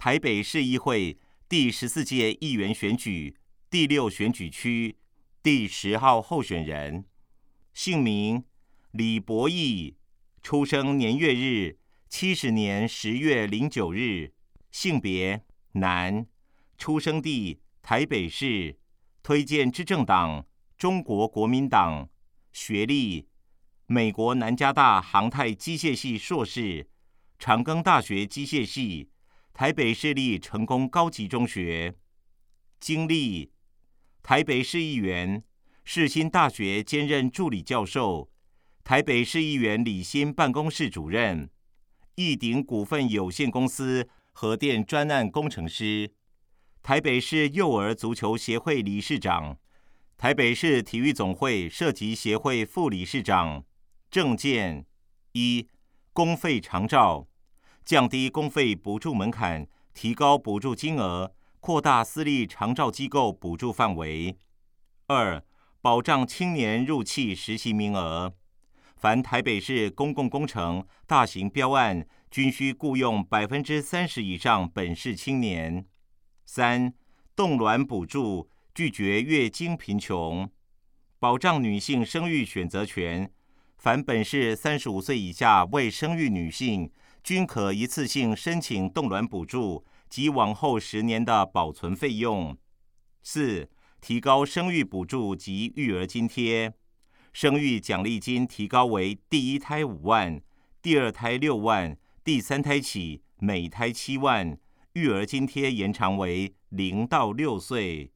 台北市议会第14届议员选举第6选举区第10号候选人，姓名李博义，出生年月日70年10月09日，性别男，出生地台北市，推荐之政党中国国民党，学历美国南加大航太机械系硕士，长庚大学机械系，台北市立成功高级中学。经历台北市议员，世新大学兼任助理教授，台北市议员李新办公室主任，义鼎股份有限公司核电专案工程师，台北市幼儿足球协会理事长，台北市体育总会射击协会副理事长。政见一，公费长照，降低公费补助门槛，提高补助金额，扩大私立长照机构补助范围。2，保障青年入企实习名额，凡台北市公共工程大型标案均需雇用30%以上本市青年。3，冻卵补助，拒绝月经贫穷，保障女性生育选择权，凡本市35岁以下未生育女性，均可一次性申请冻卵补助及往后10年的保存费用。4，提高生育补助及育儿津贴，生育奖励金提高为第1胎5万，第2胎6万，第3胎起每胎7万，育儿津贴延长为0到6岁。